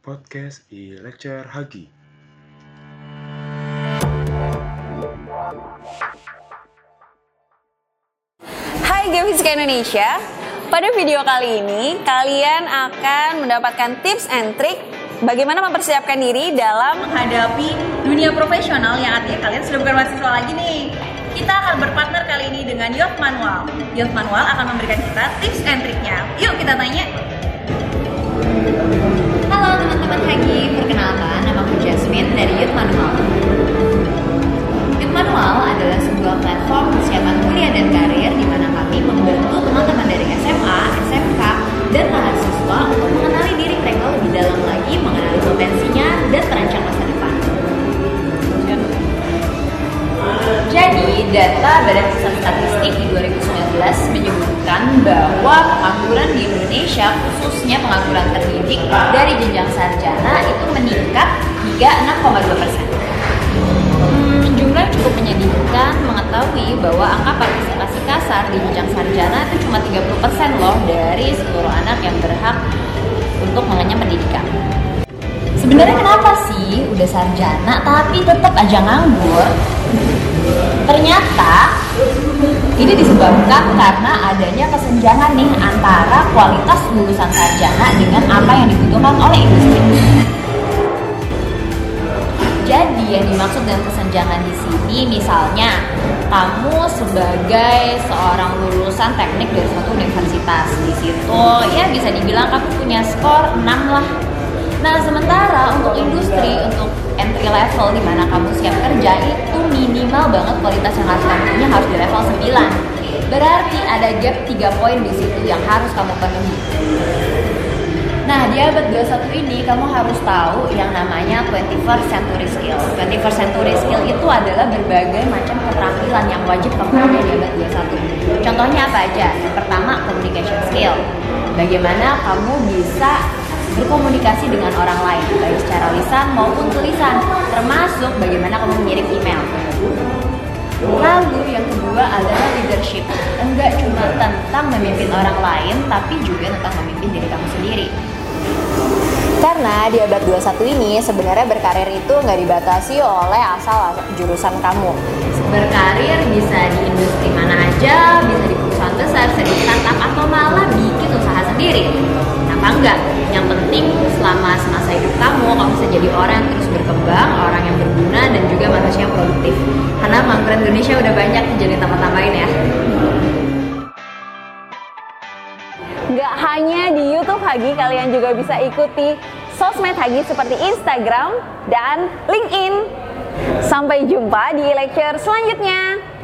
Podcast e-lecture Hagi. Hai Geofisika Indonesia, pada video kali ini kalian akan mendapatkan tips and trick bagaimana mempersiapkan diri dalam menghadapi dunia profesional, yang artinya kalian sudah bukan mahasiswa lagi nih. Kita akan berpartner kali ini dengan Youth Manual. Youth Manual akan memberikan kita tips and triknya. Yuk kita tanya. Halo teman-teman Hagi, perkenalkan namaku Jasmine dari Youth Manual. Youth Manual adalah sebuah platform persiapan kuliah dan karir di mana kami membantu teman-teman dari SMA, SMK, dan mahasiswa untuk mengenali diri mereka lebih dalam lagi, mengenali potensinya dan terancang masa depan. Jadi, data Badan Pusat Statistik di 2019 menyebutkan bahwa pengangguran di Indonesia, khususnya pengangguran terdidik dari jenjang sarjana, itu meningkat hingga 6,2%. Jumlah cukup menyedihkan mengetahui bahwa angka partisipasi kasar di jenjang sarjana itu cuma 30% loh dari seluruh anak yang berhak untuk mengenyam pendidikan. Sebenarnya kenapa sih udah sarjana tapi tetap aja nganggur? Ternyata ini disebabkan karena adanya kesenjangan nih antara kualitas lulusan sarjana dengan apa yang dibutuhkan oleh industri. Jadi yang dimaksud dengan kesenjangan di sini, misalnya kamu sebagai seorang lulusan teknik dari suatu universitas, di situ ya bisa dibilang kamu punya skor 6 lah. Nah, sementara untuk industri, untuk entry level di mana kamu siap kerja, itu minimal banget kualitas yang harus kamu punya harus di level 9. Berarti ada gap 3 poin di situ yang harus kamu penuhi. Nah, di abad 21 ini kamu harus tahu yang namanya 21st century skill. 21st century skill itu adalah berbagai macam keterampilan yang wajib kamu punya di abad 21. Contohnya apa aja? Yang pertama, communication skill. Bagaimana kamu bisa berkomunikasi dengan orang lain, baik secara lisan maupun tulisan, termasuk bagaimana kamu mengirim email. Lalu yang kedua adalah leadership. Enggak cuma tentang memimpin orang lain, tapi juga tentang memimpin diri kamu sendiri. Karena di abad 21 ini sebenarnya berkarir itu nggak dibatasi oleh asal jurusan kamu. Berkarir bisa di industri mana aja, bisa di perusahaan besar, bisa di startup, atau malah bikin usaha sendiri. Kenapa enggak? Yang penting selama semasa hidup kamu bisa jadi orang yang terus berkembang, orang yang berguna, dan juga manusia yang produktif. Karena pengangguran Indonesia udah banyak, jadi tambah-tambahin ya. Nggak hanya di YouTube Hagi, kalian juga bisa ikuti sosmed Hagi seperti Instagram dan LinkedIn. Sampai jumpa di lecture selanjutnya.